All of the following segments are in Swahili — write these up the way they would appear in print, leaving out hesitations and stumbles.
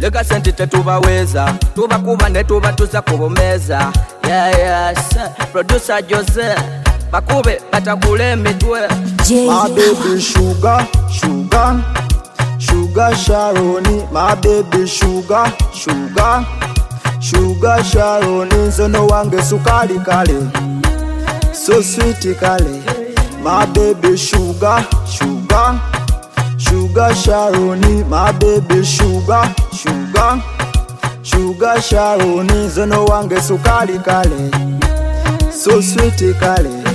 lega senti tetubaweza tubakuba ne tubatuza kubumeza. Yes, producer Jose bakube batakule emitwe. My baby sugar, sugar, sugar Sharoni. My baby sugar, sugar, sugar Sharoni. Zono wange sukari kale, so sweet kale. My baby sugar, sugar, sugar Sharoni. My baby sugar, sugar, sugar Sharoni. Zono wange sukari kale, so sweet kale.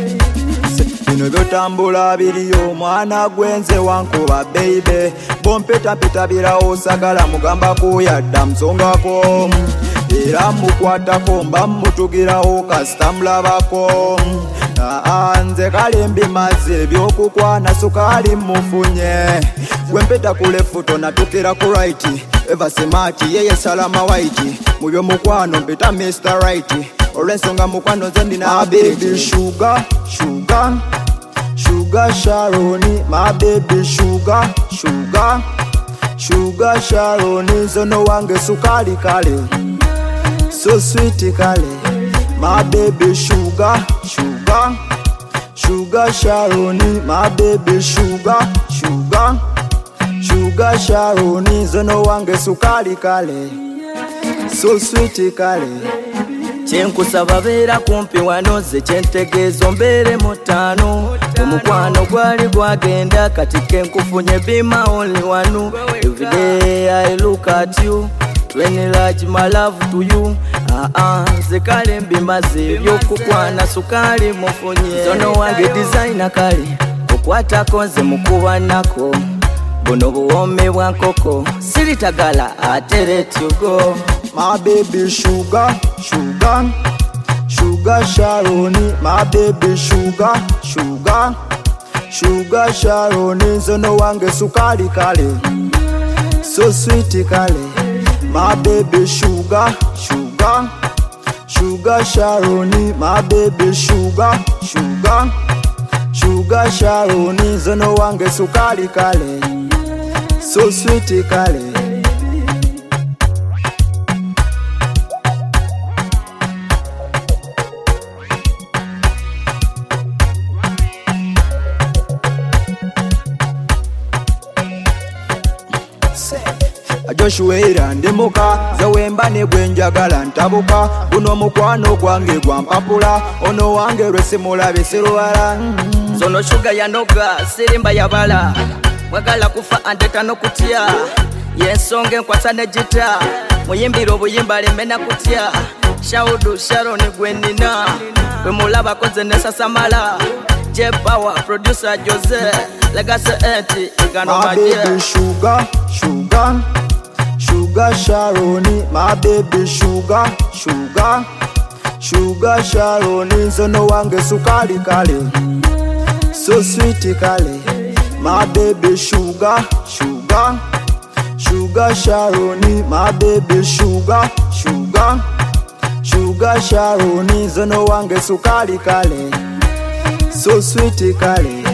Bino byotambula biriyo mwana gwenze wankuba baby. Bompeta peta birawo sagala mugamba kuyadda msongako. Era mukwatako mba mutugirawo kasita mulabako. Nze kalembi maze byokukwana sukali mufunye. Gwempeta kule futo natukira ku right. Eva semati yeye salama white. Mubyo mukwano mpeta Mr. Right. Olensonga mukwano nze ndina baby sugar, sugar, sugar Sharoni. My baby sugar, sugar, sugar Sharoni. Zono wange sukari kale, so sweet kale. My baby sugar, sugar, sugar Sharoni. My baby sugar, sugar, sugar Sharoni. Zono wange sukari kale, so sweet kale. Kyenkusaba beera kumpi wano ze kyentegeeza mbeere mutaano. Omukwano gwali gwagenda kati kenkufunye be my only one. Every day I look at you, when large my love to you. Nze kale mbimaze ebyokukwana sukali mufunye. Zono wange designer kale okwatako nze mukubanako. Buno buwome bwa nkoko siritagala ate let you go. My baby sugar, sugar, sugar Sharoni. My baby sugar, sugar, sugar Sharoni. Zono wange sukari kale, so sweet kale. My baby sugar, sugar, sugar Sharoni. My baby sugar, sugar, sugar Sharoni. Zono wange sukari kale, so sweet kale. Joshua ndemuka zawemba ne gwenjagala ntabuka. Guno mukwano gwange gwampapula, ono wange lwesimulabe sirwala. Zono sugar yanoga sirimba yabala. Mwagala kufa andeta nokutya. Yensonge nkwasa ne gita. Muyimbira obuyimba lemena kutya. Shaudu Sharoni gwenina. Bwe mulaba koze nesasamala. J Power producer Jose Legacy enti igano maje. My baby sugar, sugar, sugar Sharoni. My baby sugar, sugar, sugar Sharoni. Zono wange sukari kale, so sweet kale. My baby sugar, sugar, sugar Sharoni. My baby sugar, sugar, sugar Sharoni. Zono wange sukari kale, so sweet kale.